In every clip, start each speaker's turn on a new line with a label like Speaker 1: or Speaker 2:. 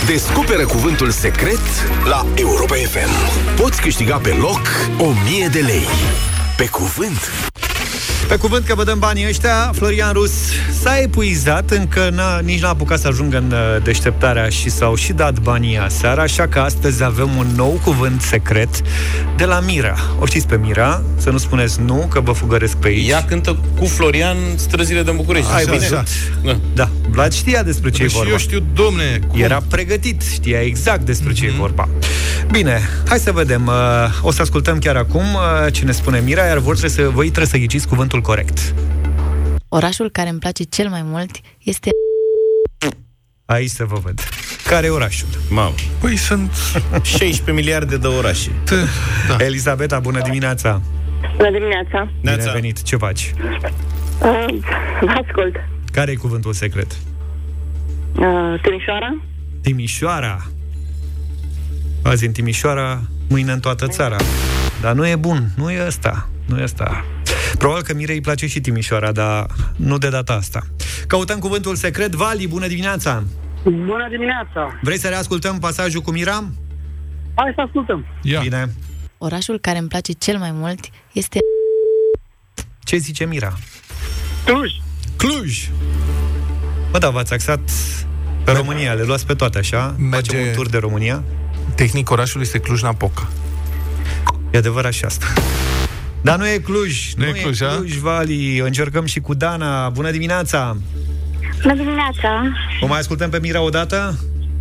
Speaker 1: Descoperă cuvântul secret la Europa FM. Poți câștiga pe loc 1000 de lei. Pe cuvânt.
Speaker 2: Pe cuvânt că vă dăm banii ăștia. Florian Rus s-a epuizat, încă nici n-a apucat să ajungă în deșteptarea și s-au și dat banii aseară, așa că astăzi avem un nou cuvânt secret de la Mira. O știți pe Mira, să nu spuneți nu, că vă fugăresc pe aici.
Speaker 3: Ea cântă cu Florian Străzile de București.
Speaker 2: Ai văzut? Da. Vlad știa despre ce e vorba.
Speaker 4: Și eu știu, domne, cum?
Speaker 2: Era pregătit, știa exact despre ce e vorba. Bine, hai să vedem. O să ascultăm chiar acum ce ne spune Mira, iar voi trebuie să ghiciți cuvântul corect.
Speaker 5: Orașul care îmi place cel mai mult este...
Speaker 2: Aici să vă văd. Care e orașul?
Speaker 3: Mamă.
Speaker 4: Păi sunt
Speaker 3: 16 miliarde de orașe.
Speaker 2: Da. Elisabeta, bună dimineața.
Speaker 6: Bună dimineața.
Speaker 2: Bine ai venit. Ce faci?
Speaker 6: Vă ascult.
Speaker 2: Care e cuvântul secret?
Speaker 6: Timișoara.
Speaker 2: Timișoara. Azi în Timișoara, mâine în toată țara. Dar nu e bun, nu e ăsta. Probabil că Mirei îi place și Timișoara, dar nu de data asta. Căutăm cuvântul secret. Vali, bună dimineața.
Speaker 7: Bună dimineața.
Speaker 2: Vrei să reascultăm pasajul cu Mira?
Speaker 7: Hai să ascultăm.
Speaker 2: Bine.
Speaker 5: Orașul care îmi place cel mai mult este...
Speaker 2: Ce zice Mira?
Speaker 7: Cluj.
Speaker 2: Bă, da, v-ați axat pe România, le luați pe toate așa. Facem un tur de România.
Speaker 4: Tehnic, orașul este Cluj-Napoca.
Speaker 2: E adevărat și asta. Dar nu e Cluj.
Speaker 4: Nu e Cluj,
Speaker 2: Vali. Încercăm și cu Dana. Bună dimineața.
Speaker 6: Bună dimineața.
Speaker 2: O mai ascultăm pe Mira o dată?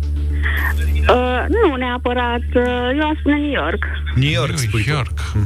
Speaker 6: Nu neapărat. Eu aș spune New York.
Speaker 2: New York, spui tu.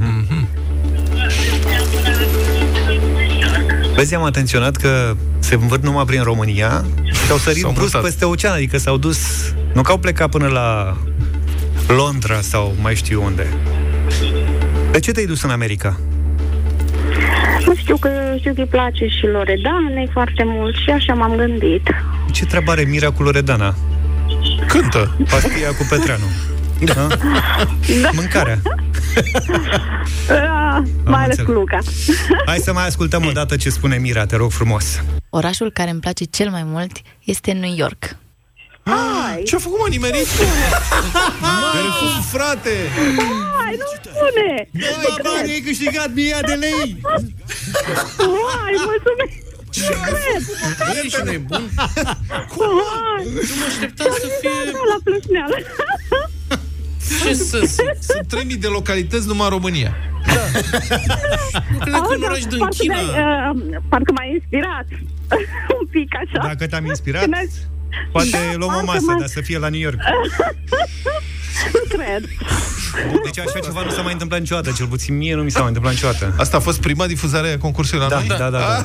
Speaker 2: Vezi, am atenționat că se învârt numai prin România și au sărit brusc peste ocean, adică s-au dus, nu că au plecat până la Londra sau mai știu unde. De ce te-ai dus în America?
Speaker 6: Nu știu că îi place și Loredana foarte mult și așa m-am gândit.
Speaker 2: Ce treabă are Mira cu Loredana?
Speaker 4: Cântă
Speaker 2: pastia cu Petreanu. Da. Mâncarea.
Speaker 6: Mai ales cu Luca.
Speaker 2: Hai să mai ascultăm o dată ce spune Mira, te rog frumos.
Speaker 5: Orașul care îmi place cel mai mult este New York.
Speaker 4: Ce-a făcut, mă, nimerit? Refuz, frate!
Speaker 6: Hai, nu spune!
Speaker 2: Bani, ai câștigat 1000 de lei!
Speaker 6: Hai, mulțumesc!
Speaker 3: Ești nebun? Nu mă așteptam să fie...
Speaker 6: La plăsneală.
Speaker 3: Ce să zic?
Speaker 4: Sunt 3000 de localități numai în România.
Speaker 3: Nu cred că în oraș din China.
Speaker 6: Parcă m-ai inspirat. Un pic așa.
Speaker 2: Dacă te-am inspirat, poate luăm o masă, dar să fie la New York.
Speaker 6: Nu cred.
Speaker 2: Deci așa ceva nu s-a mai întâmplat niciodată. Cel puțin mie nu mi s-a mai întâmplat niciodată.
Speaker 4: Asta a fost prima difuzare a concursului la noi?
Speaker 2: Da.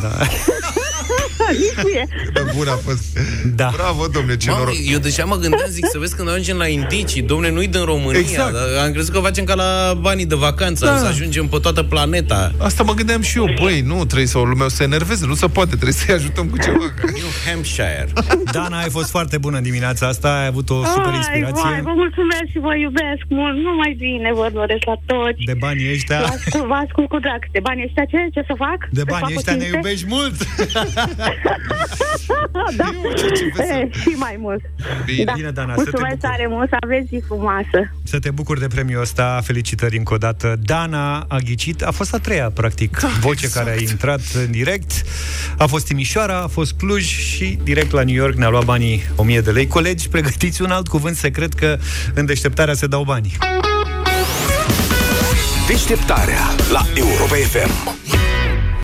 Speaker 4: Bun a fost.
Speaker 2: Da.
Speaker 4: Bravo, domnule, ce noroc.
Speaker 3: Eu deja mă gândeam, zic, să vezi când ajungem la indicii. Dom'le, nu-i din România.
Speaker 4: Exact.
Speaker 3: Am crezut că facem ca la banii de vacanță, să ajungem pe toată planeta.
Speaker 4: Asta mă gândeam și eu. Băi, nu trebuie să o lumea să se enerveze, nu se poate, trebuie să-i ajutăm cu ceva.
Speaker 3: New Hampshire.
Speaker 2: Dana, ai fost foarte bună dimineața asta, ai avut o super inspirație.
Speaker 6: Vai, vă mulțumesc și vă iubesc mult. Numai bine vă doresc la toți.
Speaker 2: De banii ăștia.
Speaker 6: Vă ascult cu drag. De banii ăștia ce să fac?
Speaker 2: De banii ăștia ne iubești mult.
Speaker 6: Da. Și mai mult.
Speaker 2: Bine, Dana,
Speaker 6: mulțumesc tare mult, să aveți zi frumoasă.
Speaker 2: Să te bucuri de premiul ăsta. Felicitări încă o dată. Dana a ghicit, a fost a treia, practic, voce care a intrat în direct. A fost Timișoara, a fost Cluj și direct la New York ne-a luat banii 1000 de lei. Colegi, pregătiți un alt cuvânt secret, că în deșteptarea se dau bani.
Speaker 1: Deșteptarea la Europa FM.